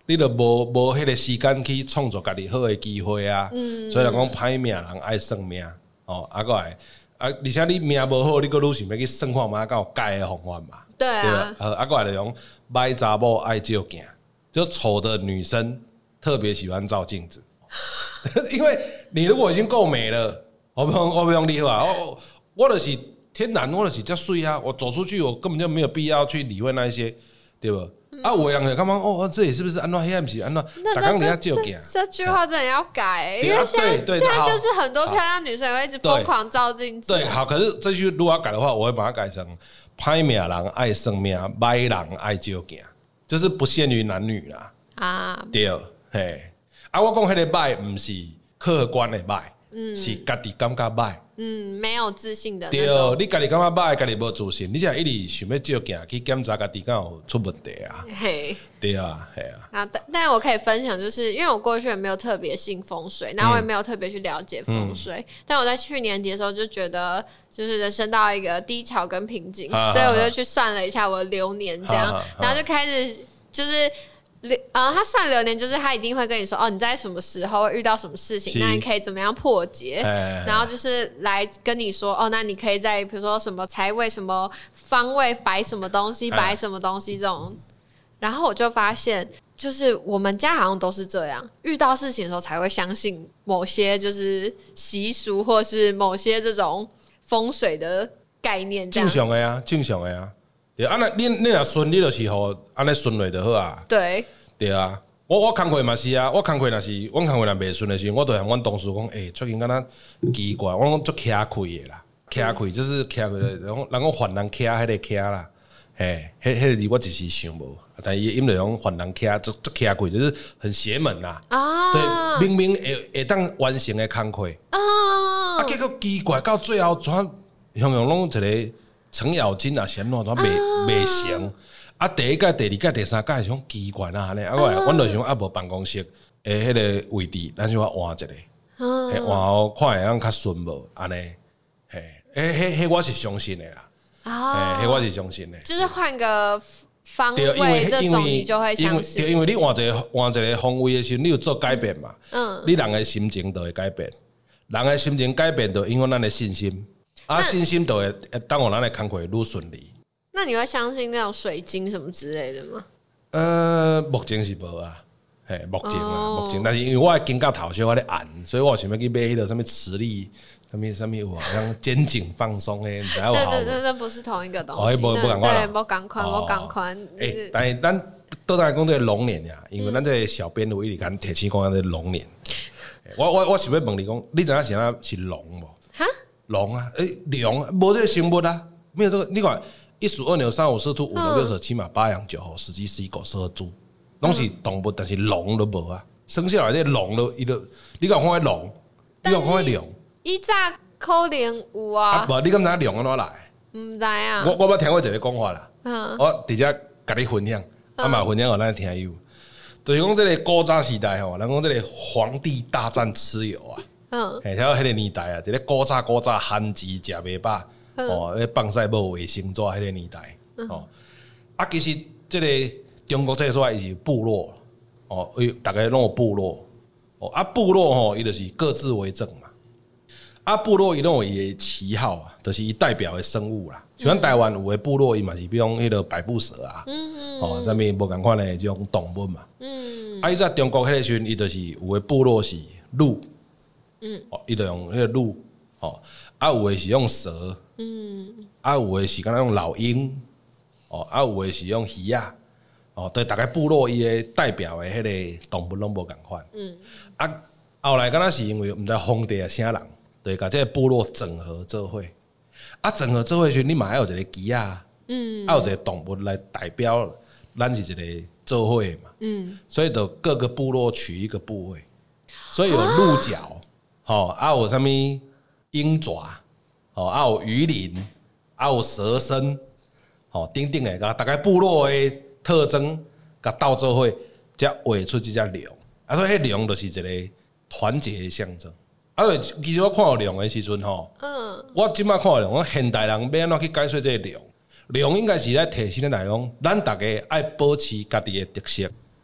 你就无无迄个时间去创造家己好的机会啊。嗯、所以人讲歹命人爱算命哦，啊个来啊，而且你命无好，你个愈想要去算看嘛，敢有改的方法嘛？ 对啊， 对吧？呃，啊个来就讲歹查某爱照镜，就丑的女生特别喜欢照镜子，因为你如果已经够美了，我不用我不用你啊，我我就是天然，我就是这水啊，我走出去我根本就没有必要去理会那一些，对不？嗯、啊，有的人就感觉哦，这里是不是安怎？黑不是安怎？大家人家照镜， 这句话真的要改，因为现在现在就是很多漂亮女生会一直疯狂照镜子。 对，好，可是这句如果要改的话，我会把它改成歹命人爱算命，歹人爱照镜，就是不限于男女啦。啊，对，嘿，啊，我讲迄个歹，不是客观的歹，嗯、是家己感觉歹。 嗯，没有自信的那种。对，你家己感觉歹，家己无自信，你才一直想要照镜去检查家己敢有出问题啊。嘿，对啊，系啊。 啊，但但我可以分享，就是因为我过去也没有特别信风水，然后我也没有特别去了解风水，嗯、但我在去年底的时候就觉得，就是人生到一个低潮跟瓶颈，啊、所以我就去算了一下我的流年，这样，啊、然后就开始就是。呃，他算流年就是他一定会跟你说哦，你在什么时候会遇到什么事情，那你可以怎么样破解，然后就是来跟你说哦，那你可以在比如说什么财位、什么方位摆什么东西、摆什么东西这种，然后我就发现，就是我们家好像都是这样，遇到事情的时候才会相信某些就是习俗或是某些这种风水的概念， 正常的啊，正常的啊。对，啊那你你若顺，你就是互安尼顺落就好啊。 对， 对啊，我我工课嘛是啊，我工课若是，阮工课若袂顺的时候，我都向阮同事讲，诶、欸，最近敢若奇怪，我讲足徛开的啦，徛开就是徛开的，人讲人讲犯人徛迄个徛啦，嘿，迄迄个字我一时想无，但伊因为讲犯人徛足足徛开，就是很邪门啦。啊，对，明明会会当完成的工课啊，啊，结果奇怪到最后，怎样样样拢一个。程咬金啊，显乱都未未成啊！第一届、第二届、第三届种奇怪啦，安尼啊，我阮就想啊，无办公室诶，迄个位置，咱想换一个，嘿，换好看会当较顺无安尼，嘿，诶，迄迄我是相信的啦，啊，迄我是相信的， 就是换个方位这种，你就会相信。 对，因为你换一个换一个方位的时候，你有做改变嘛？嗯，你人的心情就会改变，人的心情改变，就影响咱的信心。啊，信心都会当我咱的工课愈顺利。 那你会相信那种水晶什么之类的吗？ 呃，目前是无啊，嘿，目前啊，哦、目前，但是因为我经过头小我咧按，所以我想要去买迄个什么磁力，什么什么有好像肩颈放松诶，对对对，那不是同一个东西。哦， 不不共款， 对，不共款，不共款。 诶，但是咱倒来讲这个龙年呀，因为咱这个小编有一直敢提起讲这个龙年。我我我想要问你讲，你知影是啥是龙无？哈？龙啊，诶、欸，龙无这个生物啊，没有这个。你看，一鼠二牛三虎四兔五牛六蛇七马八羊九猴十鸡十一狗十二猪，拢是动物，但是龙都无啊。生下来这龙都伊都，你讲看龙，你讲看龙， 伊早可能有啊。 啊，无你敢知龙安怎来？ 唔知啊。 我我捌听过一个讲法啦，嗯、我直接甲你分享，啊嘛分享互咱听友，就是讲这个古早时代吼，人讲这个皇帝大战蚩尤啊。嗯，嘿，像迄个年代啊，一个古早古早汉字食袂饱，哦，咧放屎无卫生纸迄个年代，哦，啊，其实即个中国这个所在是部落，哦，伊大家拢有部落，哦，啊，部落吼，伊就是各自为政嘛，啊，部落伊拢有伊的旗号啊，就是伊代表的生物啦，像台湾有的部落伊嘛是比如迄个百步蛇啊，嗯哦，啥物无共款的这种动物嘛，嗯，啊，伊在中国迄个时阵，伊就是有的部落是鹿。嗯，哦，伊就用迄个鹿，哦，啊有诶是用蛇，嗯，啊有诶是敢若用老鹰，哦，啊有诶是用鱼啊，哦，对，大概部落伊诶代表诶迄个动物拢无共款，嗯，啊后来敢若是因为毋知皇帝啊啥人，对，甲这个部落整合做伙，啊整合做伙时，你嘛要有一个鸡啊，嗯，啊有一个动物来代表咱是一个做伙嘛，嗯，所以就各个部落取一个部位，所以有鹿角。吼、哦，啊有啥物鹰爪，吼、哦，啊有鱼鳞，啊有蛇身，吼、哦，等等诶，甲大概部落诶特征，甲斗做伙，才画出即只龙。啊，所以迄龙就是一个团结诶象征。啊，其实我看到龙诶时阵吼，嗯，我即摆看到龙，我现代人要安怎去解说这个龙？龙应该是来提醒咱来讲，咱大家爱保持家己诶特色，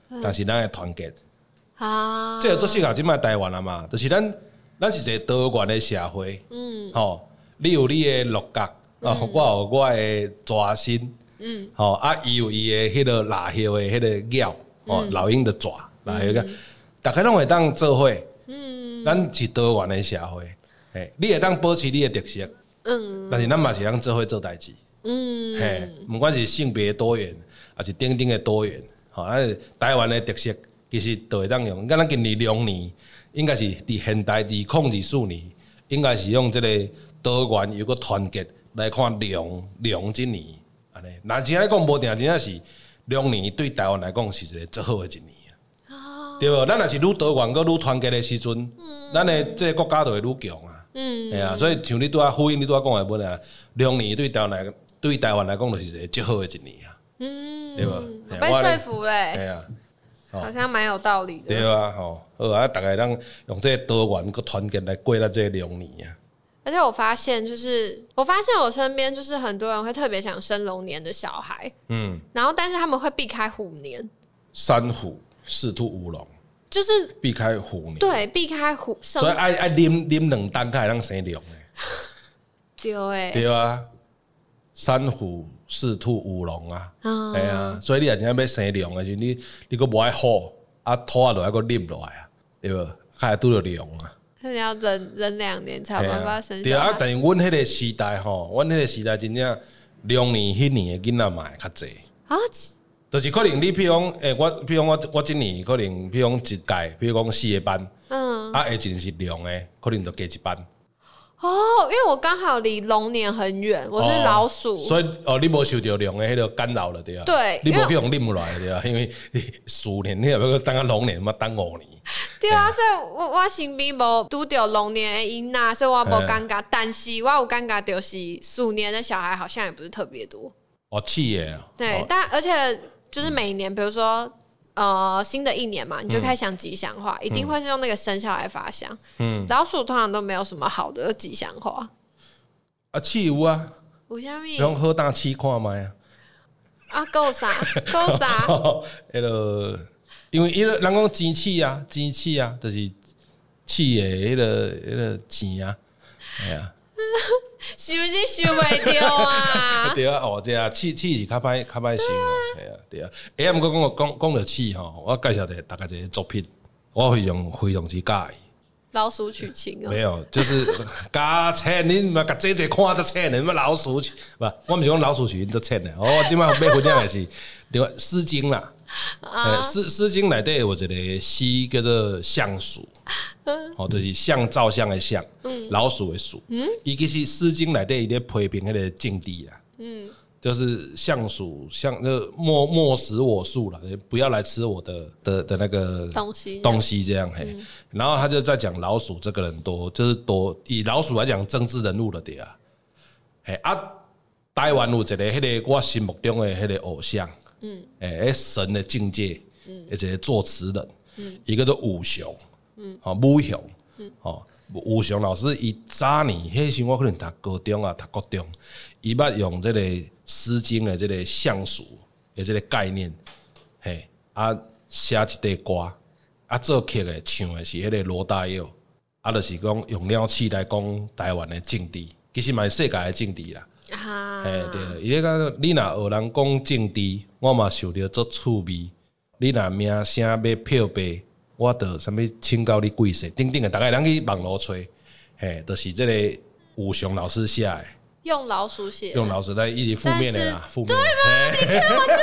但是咱会团结。 啊， 这个做适合即摆台湾啊嘛，就是咱咱是一个多元的社会，嗯，吼、哦，你有你的鹿角，啊、嗯，我有我的蛇身，嗯，吼、哦，啊，伊有伊的迄个蜡叶的迄个鸟，哦，嗯、老鹰的爪，蜡叶个，大家拢会当做伙，嗯，咱是多元的社会，嘿，你会当保持你的特色，嗯，但是咱嘛是当做伙做代志，嗯，嘿，不管是性别多元，还是等等的多元，吼、哦，咱台湾的特色。其实都会当用，你看咱今年龙年，应该是伫现代二零二四年，应该是用这个多元又个团结来看龙龙今年安尼。那真来讲，无定真正是龙年对台湾来讲是一个最好的一年啊，对无？咱若是愈多元、佮愈团结的时阵，咱的这个国家就会愈强啊。嗯，系啊，所以像你拄仔呼应你拄仔讲的本啊，龙年对台湾来对台湾来讲就是一个最好的一年啊。嗯，对无？ 被说服嘞。 系啊。 好像蛮有道理的。 对啊，吼，好啊，大家让用这个多元个团结来过咱这个龙年啊。 而且我发现，就是我发现我身边就是很多人会特别想生龙年的小孩，嗯，然后但是他们会避开虎年。 三虎、四兔、五龙， 就是避开虎年。 对，避开虎。 所以爱爱啉啉两担才会当生龙诶。 对诶。 对啊，三虎。四兔五龙啊，系啊，所以你也真正要生龙的时候，你你个无爱好，啊土啊落来个啉落来啊，对无？开始拄着龙啊。 那你要忍忍两年才有办法生小孩。 对啊，但是阮迄个时代吼，阮迄个时代真正龙年迄年的囡仔嘛会较济啊。就是可能你譬如讲，诶、欸，我譬如讲我我今年可能譬如讲一届，譬如讲四个班，嗯，啊下一年是龙的，可能就加一班。 哦，因为我刚好离龙年很远，我是老鼠，哦、 所以哦，你无受到龙的迄个干扰了，对啊。 对， 你无去用啉来对啊，因为鼠年你也要等啊龙年嘛，等五年。 对啊，所以我我身边无拄到龙年的囡仔，所以我无尴尬。但是我有尴尬，就是鼠年的小孩好像也不是特别多。 哦，气耶。 对， 哦、 但而且就是每年，比如说。呃，新的一年嘛，你就开始想吉祥话，嗯、一定会是用那个生肖来发想。嗯，老鼠通常都没有什么好的吉祥话。 啊，气有啊， 有啥物？ 用好大气看卖啊。 啊，够啥？够啥？ 迄个，因为伊个人讲钱气啊，钱气啊，就是气的迄个迄个钱啊，哎呀。 是不是想袂到啊？ 对啊，哦对啊，气气是较歹较歹想啊，系啊，对啊。哎，毋过讲讲讲到气吼，我介绍一个大家一个作品，我非常非常之介意。 老鼠娶亲啊？ 没有，就是加钱，你嘛甲这这看就钱的，你老鼠娶，不，我毋是讲老鼠娶亲就钱的。哦，我今摆要分享的是另外《诗经》啦。呃，诗诗经内底有一个诗叫做相鼠，哦，就是相照相的相，老鼠的鼠。伊其实诗经内底伊咧批评迄个境地啦，嗯，就是相鼠相就莫莫食我树啦，不要来吃我的的的那个东西东西这样嘿。然后他就在讲老鼠这个人多，就是多以老鼠来讲政治人物了对啊，嘿啊，台湾有一个迄个我心目中的迄个偶像。嗯，诶、欸，神的境界，嗯，一个作词人，嗯，一个叫武雄，嗯，好武雄，嗯，好武雄老师，伊早年迄时我可能读高中啊，读国中，伊捌用这个《诗经》的这个相属的这个概念，嘿，啊写一块歌，啊做曲的唱的是迄个罗大佑，啊就是讲用鸟鼠来讲台湾的政治，其实嘛是世界的政治啦。啊，嘿对，伊个你若学人讲政治，我嘛受着足趣味。你若名声要票卖，我着啥物请教你几岁？等等的，大概人去网络吹，嘿，就是这个武雄老师写的， 用老鼠写， 用老鼠来一直负面的啦，负面对吗？你看我就是，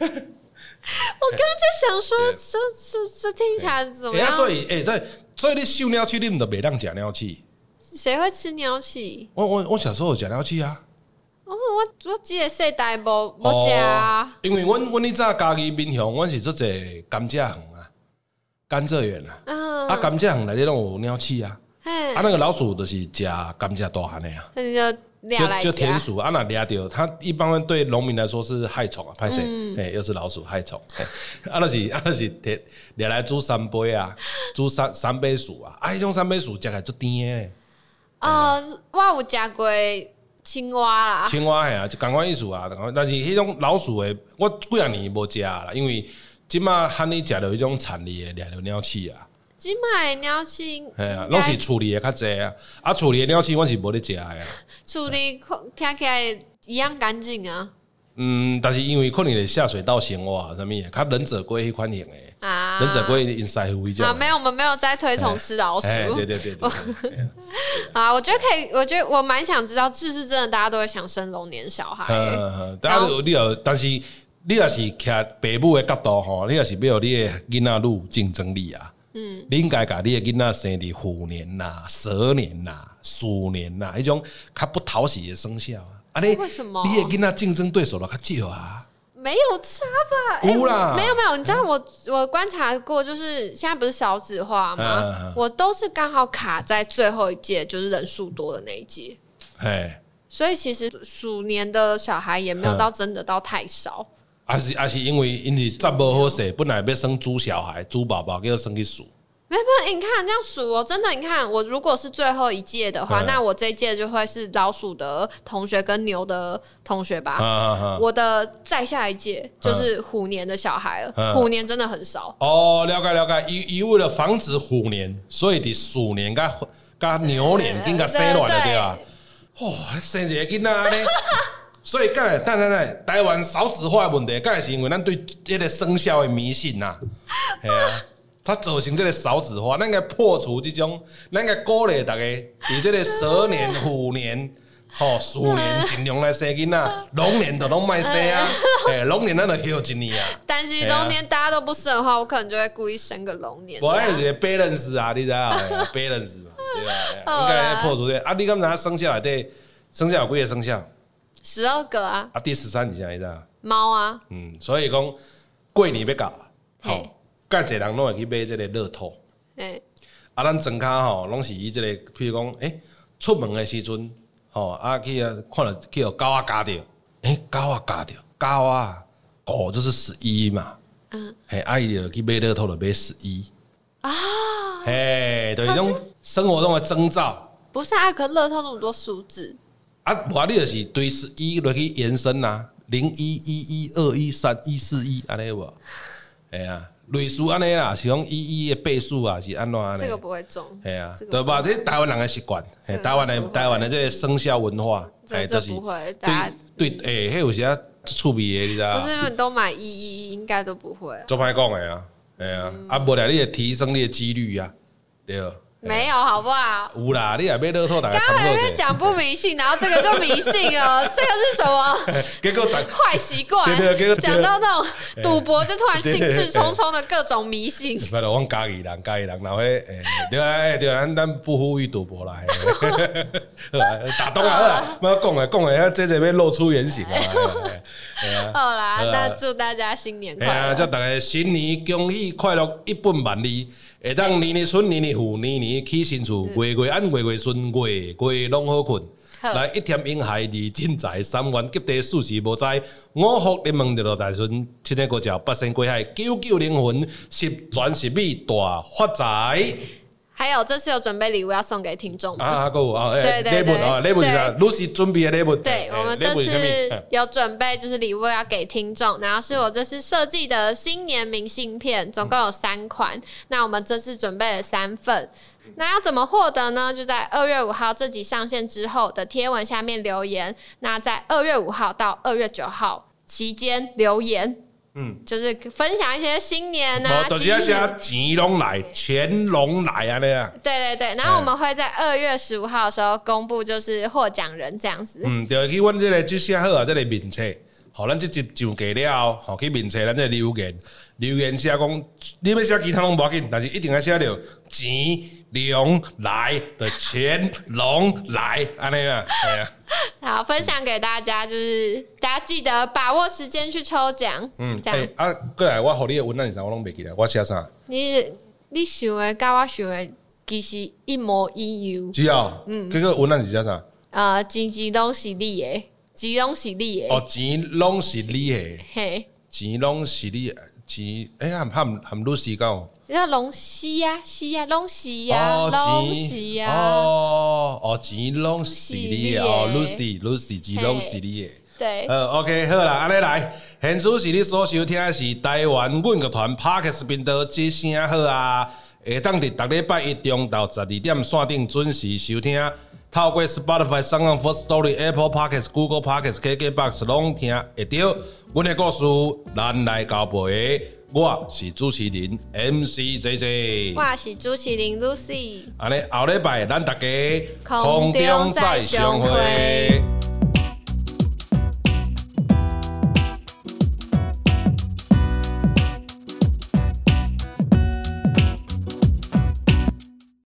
我刚刚就想说，这这这听起来怎么样？ 欸、所以，哎、欸，在所以你收鸟鼠，你唔得袂当食鸟鼠。 谁会吃鸟鼠？ 我我我小时候有食鸟鼠啊。 哦，我我这个世代无无食啊， 因为阮阮以早家己民雄，阮是做一甘蔗园啊，甘蔗园啊，嗯、啊甘蔗园内底拢有鸟鼠啊，啊那个老鼠就是食甘蔗大汉的啊， 那就就就田鼠啊，那抓到它一般对农民来说是害虫啊，歹势，哎、嗯，又是老鼠害虫，啊那是啊那是抓来煮三杯啊，煮三三杯鼠啊，啊迄种三杯鼠食起来足甜的。 啊、呃，我有食过。青蛙啦， 青蛙系啊，就同款意思啊。但是迄种老鼠的，我几啊年无食啦，因为即马喊你食到迄种田里的掠着鸟鼠啊。 即卖鸟鼠， 系啊，拢是处理的较济啊，啊处理的鸟鼠我是无咧食的啊。 处理听起来一样干净啊。 嗯，但是因为可能是下水道生活啊，什么的，较忍者龟迄款型的啊，忍者龟因师傅迄种。 啊，没有，我们没有在推崇吃老鼠。 哎，对对对对。 啊，我觉得可以，我觉得我蛮想知道，是不是真的大家都会想生龙年小孩？ 嗯，大家你有，但是你若是徛父母的角度吼，你若是要你的囡仔愈竞争力啊。嗯，你应该把你的囡仔生伫虎年呐、蛇年呐、鼠年呐，迄种较不讨喜的生肖啊。啊，你为什么？ 你的囡仔竞争对手都较少啊？ 没有差吧？ 有啦， 欸、没有没有，你知道我我观察过，就是现在不是少子化吗？嗯嗯、我都是刚好卡在最后一届，就是人数多的那一届。哎，所以其实鼠年的小孩也没有到真的到太少。 还是还是因为因是杂无好势，本来要生猪小孩、猪宝宝，叫生去鼠。 没有，没有，你看这样数哦，真的，你看我如果是最后一届的话，嗯、那我这一届就会是老鼠的同学跟牛的同学吧。嗯、我的再下一届就是虎年的小孩了，嗯、虎年真的很少。 哦，了解了解，伊伊为了防止虎年，所以伫鼠年甲甲牛年紧甲生乱了对吧？哦，生一个囡仔呢。所以，干来，等等等，台湾少子化的问题，干是因为咱对这个生肖的迷信呐，系啊，它造成这个少子化，咱应该破除这种，咱应该鼓励大家，伫这个蛇年、虎年、吼鼠年，尽量来生囡仔，龙年就拢卖生啊，哎，龙年咱就休一年啊。 但是龙年大家都不生的话，我可能就会故意生个龙年。 我还是一个 balance 啊，你知道吗 ？balance 嘛，对吧？应该破除这啊，你敢知生肖内底生肖有几个生肖？ 十二个啊！ 啊，第十三是啥你知道？ 猫啊。 嗯，所以讲过年要到，吼，介侪人拢会去买这个乐透。诶，啊，咱庄脚吼，拢是以这个，譬如讲，诶、欸，出门的时阵，吼，啊去啊看到去有狗仔夹着，诶、欸，狗仔夹着，狗啊，狗就是十一嘛。嗯。嘿，啊伊就去买乐透，就买十一。啊。嘿，就是种生活中的征兆。 不是啊，可乐透那么多数字。 啊，无啊，你就是对十一落去延伸呐，零一一一二一三一四一安尼有无？哎呀，类似安尼啦，是讲一一的倍数啊，是安怎安尼？ 这个不会中。 哎呀，对吧？这台湾人的习惯，台湾的台湾的这个生肖文化， 哎， 就是不会。 对对，哎，迄有些趣味的，你知道？ 不是都买一一，应该都不会。 做歹讲的啊，哎呀，啊，无了，你也提升你的几率啊，对。 没有，好不好？ 有啦，你也买乐透，大家刚刚那边讲不迷信，然后这个就迷信了，这个是什么？ 结果坏习惯。讲到那种赌博，就突然兴致冲冲的各种迷信。 不是，我家己人，家己人，然后诶，对啊，对啊，咱不呼吁赌博啦。打东啊，不要讲诶，讲诶，这这边露出原形啊。 好啦，那祝大家新年快乐！ 祝大家新年恭喜快乐，一本万利。会当年年春，年年富，年年起新厝，月月安，月月顺，月月拢好困。来一天英海二进财，三元吉地，四时无灾，五福临门，六六大顺，七天过桥，八仙过海，九九灵魂，十全十美，大发财。 还有，这次有准备礼物要送给听众啊，还有啊， 对对对，礼物啊，礼物是啥？Lucy 准备的礼物。 对，我们这次有准备，就是礼物要给听众，然后是我这次设计的新年明信片，总共有三款。那我们这次准备了三份。那要怎么获得呢？就在二月五号这集上线之后的贴文下面留言。那在二月五号到二月九号期间留言。嗯，就是分享一些新年啊， 就是要写钱拢来，钱拢来啊那样。 对对对，然后我们会在二月十五号的时候公布，就是获奖人这样子。 嗯，就去阮这个即写好啊，这个名册，好，咱这集上架了，好去名册，咱这留言留言写讲，你要写其他拢无要紧，但是一定要写着钱龙来的钱龙来安尼啊，系啊。 好，分享给大家，就是大家记得把握时间去抽奖。嗯，这样、欸、 啊，过来，我互你的文案是啥，我拢袂记得，我写啥？ 你你想的，甲我想的其实一模一样。 是啊，嗯，这个文案是写啥？ 呃，钱钱拢是你的，钱拢是你的。 哦，钱拢是你的。 嘿， 钱拢是你的，钱哎呀，含含 Lucy 讲。 你说拢是啊，是啊，拢是啊，拢是啊。 哦哦，钱拢是你的哦 ，Lucy Lucy 钱拢是你的。 对， 呃 ，OK， 好啦，安尼来， 现此时你所收听的是台湾阮乐团 Podcast 频道之声好啊，会当伫逐礼拜一中到十二点线顶准时收听。透过 Spotify、SoundOn、Firstory、Apple Podcasts、Google Podcasts、K K Box 拢听会到。阮的故事，咱来交陪。我是主持人 M C J J， 我是主持人 Lucy。 安尼后礼拜咱大家空中再相会。